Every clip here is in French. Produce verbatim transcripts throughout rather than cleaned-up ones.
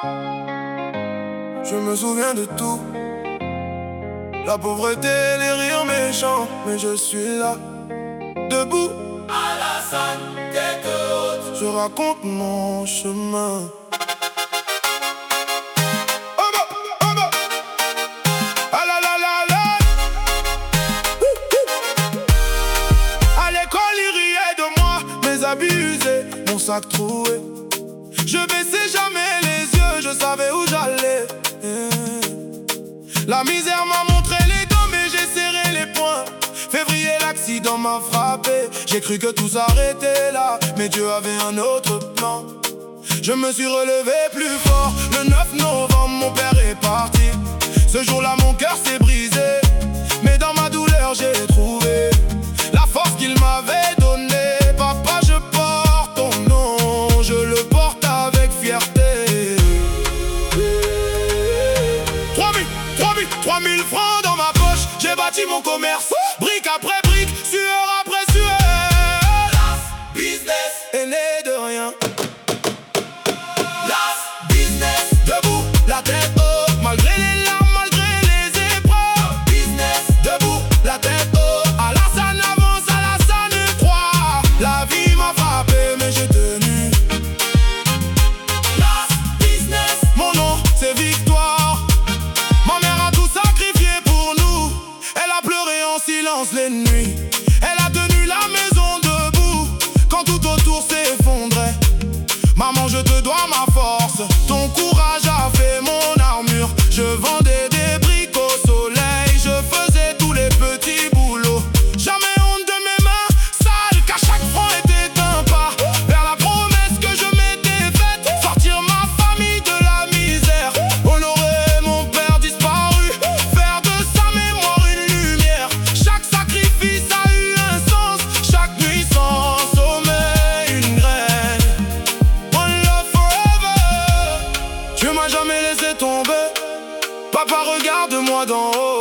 Je me souviens de tout, la pauvreté, les rires méchants, mais je suis là, debout. Alassane, tête haute, je raconte mon chemin. Oh bah, oh bah. Ah la la la la. À l'école, ils riaient de moi, mes habits usés, mon sac troué. Je baissais jamais les yeux, je savais où j'allais. La misère m'a montré les dents, mais j'ai serré les poings. Février, l'accident m'a frappé. J'ai cru que tout s'arrêtait là, mais Dieu avait un autre plan. Je me suis relevé plus fort. Le neuf novembre, mon père est parti. Ce jour-là, mon cœur s'est brisé, mais dans ma douleur, j'ai trouvé la force qu'il m'avait donnée. Papa, je porte ton nom, je le porte avec fierté. Trois mille francs dans ma poche, j'ai bâti mon commerce. Brique après brique, sueur après sueur. Las business est né de rien. Las business Debout, la tête haute, malgré les larmes, malgré les épreuves. Business Debout, la tête haute. Alassane avance, Alassane croit. La vie m'a frappé, mais j'ai tenu. Las business, mon nom, c'est Victoire. Ma mère a tout sacrifié pour nous. Elle a pleuré en silence les nuits. Elle a tenu la maison debout quand tout autour s'effondrait. Maman, je te dois ma force. Ton courage a fait mon armure. Je vendais des briques au soleil. Je faisais tous les petits boulots. Jamais honte de mes mains sales, qu'à chaque franc était un pas vers la promesse que je m'étais faite. Sortir ma famille de la misère, honorer mon père disparu, faire de sa mémoire une lumière. Chaque sacrifice a eu un sens, chaque nuit sans sommeil une graine. One love forever. Dieu m'a jamais laissé tomber. Papa, regarde-moi d'en haut.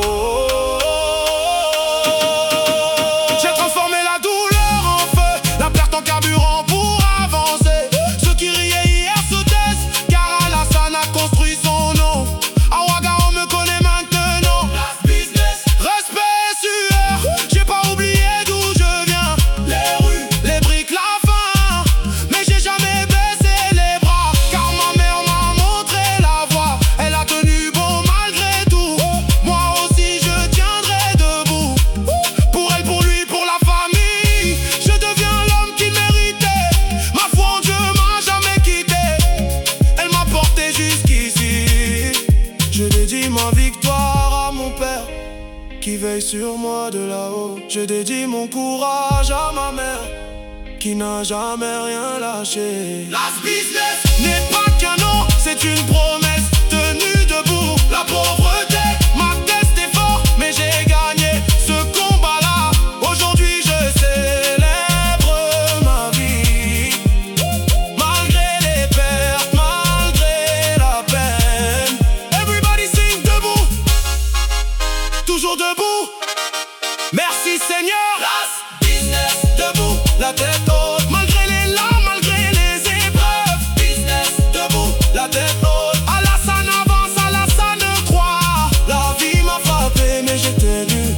J'ai transformé la douleur en feu, la perte en carburant pour avancer. Ceux qui riaient hier se taisent, car Alassane a construit son nom. À Ouaga, on me connaît maintenant. Las business, Respect, sueur, j'ai pas oublié d'où je viens. les rues, Les briques, la faim, mais j'ai jamais baissé les bras, car ma mère m'a montré la voie. Elle a tenu bon malgré tout. Moi aussi je tiendrai debout. Pour elle, pour lui, pour la famille, je deviens l'homme qu'il méritait. Ma foi en Dieu m'a jamais quitté. Elle m'a porté jusqu'ici. Je dédie ma victoire à mon père qui veille sur moi de là-haut. Je dédie mon courage à ma mère qui n'a jamais rien lâché. las business, N'est pas qu'un nom, c'est une promesse tenue debout. La pauvreté m'attestait fort, mais j'ai gagné ce combat-là. Aujourd'hui je célèbre ma vie. Malgré les pertes, malgré la peine. Everybody sing debout, toujours debout. Merci Seigneur. las business, Debout, la tête haute, malgré les larmes, malgré les épreuves. business, Debout, la tête haute. Alassane avance, Alassane croit. La vie m'a frappé, mais j'ai tenu.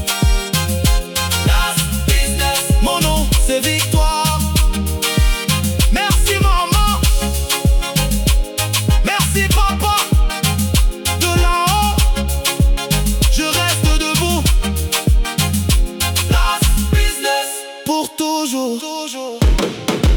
las business, Mon nom, c'est Victoire. Merci maman. Merci papa. De là-haut, je reste debout. las business. Pour toujours, toujours.